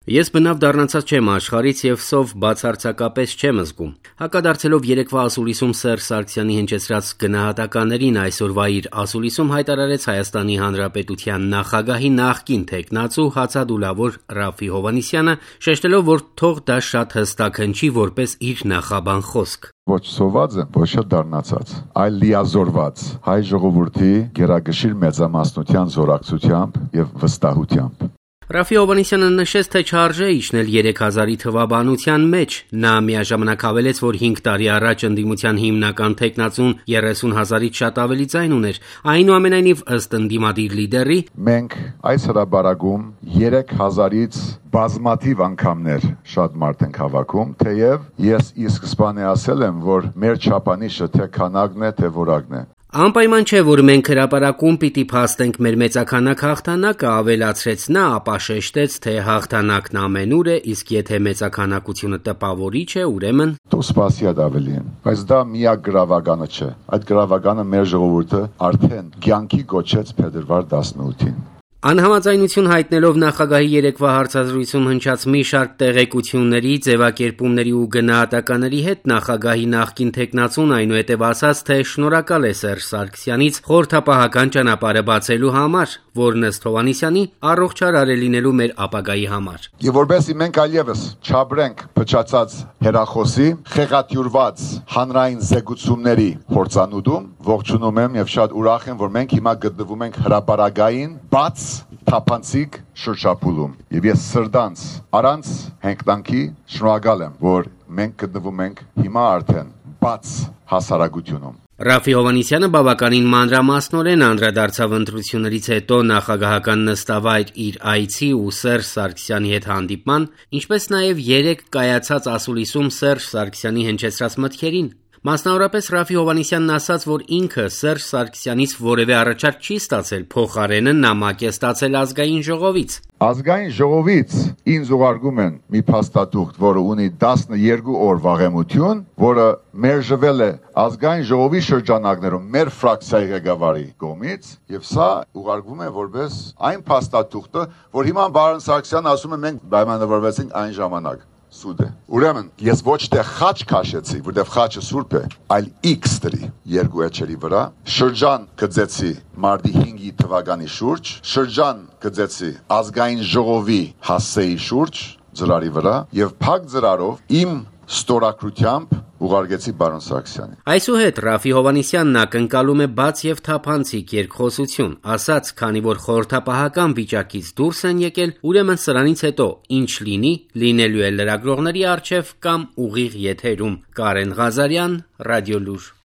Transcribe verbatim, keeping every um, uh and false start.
Ես բնավ դառնացած չեմ աշխարհից եւ սով բացարձակապես չեմ զգում։ Հակադարձելով երեկվա ասուլիսում Սերժ Սարգսյանի հնչեցրած գնահատականներին, այսօրվա իր ասուլիսում հայտարարեց Հայաստանի Հանրապետության նախագահի նախկին թեկնածու հացադուլավոր Ռաֆֆի Հովհաննիսյանը, շեշտելով, որ թող դա շատ հստակ հնչի որպես իր նախաբան խոսք։ Ոչ սոված եմ, ոչ դառնացած, այլ լիազորված հայ ժողովրդի գերագշիր մեծամասնության զորակցությամբ եւ վստահությամբ։ Ռաֆֆի Հովհաննիսյանը նշեց, թե չարժե իջնել երեք հազարի թվաբանության մեջ։ Նա միաժամանակ հավելեց, որ հինգ տարի առաջ ընդդիմության հիմնական թեկնածուն երեսուն հազարից շատ ավելի ձայն ուներ։ Այնուամենայնիվ, ըստ ընդդիմադիր լիդերի, մենք այս հրաբարակում երեք հազարից բազմաթիվ անգամներ շատ մարդ ենք հավաքում, թեև ես ի սկզբանե ասել եմ, որ մեր չափանիշը թե քանակն է, թե որակն է։ Անպայման չէ, որ մենք հրապարակում պիտի փաստենք մեր մեծաքանակ հաղթանակը, ավելացրեց նա, ապա շեշտեց, թե հաղթանակն ամենուր է, իսկ եթե մեծաքանակությունը տպավորիչ է, ուրեմն դու սպասի այդ ավելին, բայց դա միակ գրավականը չէ։ Այդ գրավականը մեր ժողովուրդը արդեն կյանքի գոչեց փետրվար տասնութին։ Անհամաձայնություն հայտնելով նախագահի երեկվա հարցազրույցում հնչած մի շարք տեղեկությունների, ձևակերպումների ու գնահատականների հետ նախագահի նախկին թեկնածուն այնուհետև ասաց, թե շնորհակալ է Սերժ Սարգսյանից խորհրդապահական ճանապարհը բացելու համար, որն ըստ Հովհաննիսյանի առողջարար է լինելու մեր ապագայի համար։ Եվ որովհետեւ մենք այլևս չաբրենք փչացած հերախոսի, խեղաթյուրված հանրային զեկուցումների փորձանուտում, ողջունում եմ եւ շատ ուրախ եմ, որ մենք հիմա գտնվում ենք հրապարակային բաց թափանցիկ շրջափուլում եւ ես սրտանց առանց հենկտանքի շնորհակալ եմ, որ մենք գտնվում ենք հիմա արդեն բաց հասարակությունում։ Ռաֆֆի Հովհաննիսյանը բավականին մանրամասնորեն անդրադարձավ ընտրություններից հետո նախագահական նստավայր իր այցի ու Սերժ Սարգսյանի հետ հանդիպման, ինչպես նաև երեք կայացած ասուլիսում Սերժ Սարգսյանի հնչեցրած մտքերին։ Մասնավորապես Ռաֆֆի Հովհաննիսյանն ասաց, որ ինքը Սերժ Սարգսյանից որևէ առաջարկ չի ստացել, փոխարենը նամակ է ստացել ազգային ժողովից։ Ազգային ժողովից ինձ ուղարկում են մի փաստաթուղթ, որը ունի տասներկու օր վաղեմություն, որը մերժվել է ազգային ժողովի շրջանակներում մեր ֆրակցիայի ղեկավարի կողմից, եւ սա ուղարկվում է որպես այն փաստաթուղթը, որ հիմա Բարոն Սարգսյանն ասում է մենք պայմանավորվեցինք այն ժամանակ։ Սուտ է։ Ուրեմն ես ոչ թե խաչ քաշեցի, որտեղ խաչը սուրբ է, այլ X դրի երկու էջերի վրա, շրջան գծեցի մարտի հինգի թվականի շուրջ, շրջան գծեցի ազգային ժողովի հասցեի շուրջ ծրարի վրա եւ փակ ծրարով իմ ստորագրությամբ ուղարկեցի Բարոն Սարգսյանին։ Այսուհետ Ռաֆֆի Հովհաննիսյանն ակնկալում է բաց եւ թափանցիկ երկխոսություն, ասաց, քանի որ խորհրդապահական վիճակից դուրս են եկել, ուրեմն սրանից հետո ինչ լինի, լինելու է լրագրողների առջև կամ ուղիղ եթերում։ Կարեն Ղազարյան, Ռադիոլուր։